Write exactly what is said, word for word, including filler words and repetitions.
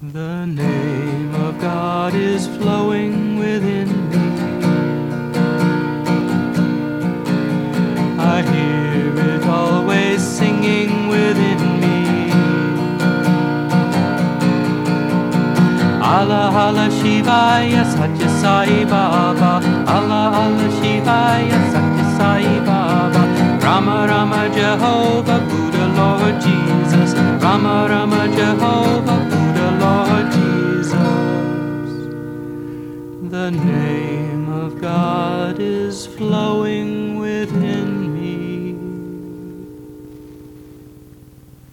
The name of God is flowing within me. I hear it always singing within me. Allah Allah Shivaya Satya Sai Baba. Allah Allah Shivaya Satya Sai Baba. Rama Rama Jehovah Buddha Lord Jesus. Rama Rama Jehovah Buddha Lord Jesus. The name